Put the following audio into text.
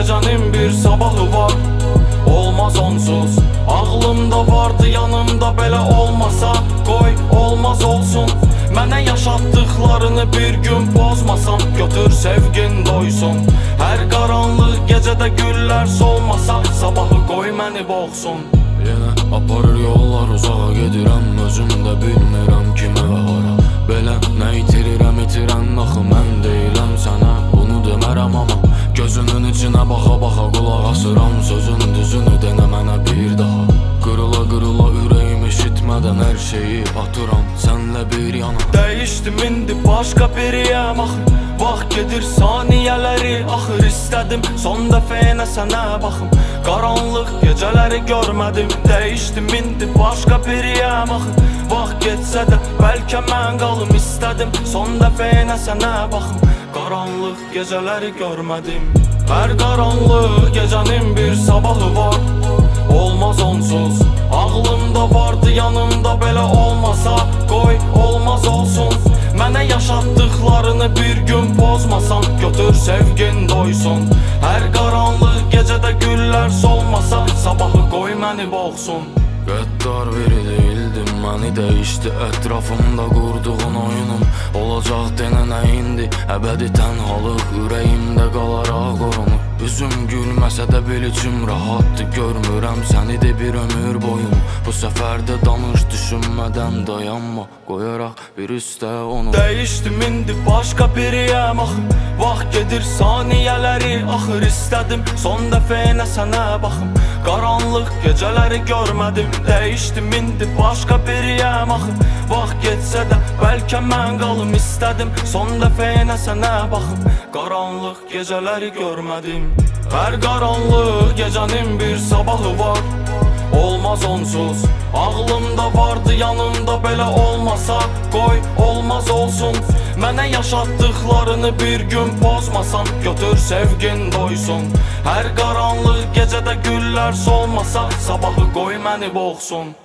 gecenin bir sabahı var, olmaz onsuz. Ağlımda vardı yanımda, belə olmasa qoy olmaz olsun. Mənə yaşatdıqlarını bir gün pozmasam, götür sevgin doysun. Hər qaranlıq gecədə güllər solmasa, sabahı qoy məni boğsun. Yenə aparır yollar uzağa gedirəm, özüm də bilmirəm kimə və hara. Belə nə itirirəm itirən axı mən deyiləm sənə, bunu demərəm amma gözünün içinə baxa-baxa qulaq asıram, sözün düzünü denə mənə bir daha. Qırıla-qırıla ürəyim eşitmədən hər şeyi atıram sənlə bir yana. Dəyişdim indi başqa biriyəm axı, vaxt gedir saniyələri axır. İstədim son dəfə yenə sənə baxım, qaranlıq gecələri görmədim. Dəyişdim indi başqa biriyəm axı, vaxt getsə də bəlkə mən qalım. İstədim son dəfə yenə sənə baxım, qaranlıq gecələri görmədim. Hər qaranlıq gecənin bir sabahı var, olmaz onsuz. Ağlımda vardı yanımda, belə olmasa qoy olmaz olsun. Mənə yaşatdıqlarını bir gün pozmasam, götür sevgin doysun. Hər qaranlıq gecədə güllər solmasa, sabahı qoy məni boğsun. Qəddar biri deyildim, məni dəyişdi ətrafımda qurduğun oyunum. Olacaq denə nə indi, əbədi tənhalıq ürəyimdə qalaraq qorunur. Üzüm gülməsə də bil içim rahatdır, görmürəm səni də bir ömür boyum. Bu səfər də danış düşünmədən dayanma, qoyaraq bir üstə onu. Dəyişdim indi başqa biriyəm axı, vaxt gedir saniyələri axır. İstədim son dəfə yenə sənə baxım, qaranlıq gecələri görmədim. Dəyişdim indi başqa biriyəm axı, vaxt getsə də bəlkə mən qalım. İstədim son dəfə yenə sənə baxım, qaranlıq gecələri görmədim. Hər qaranlıq gecənin bir sabahı var, olmaz onsuz. Ağlımda vardı yanımda, belə olmasa qoy olmaz olsun. Mənə yaşatdıqlarını bir gün pozmasam, götür sevgin doysun. Hər qaranlıq gecədə güllər solmasa, sabahı qoy məni boğsun.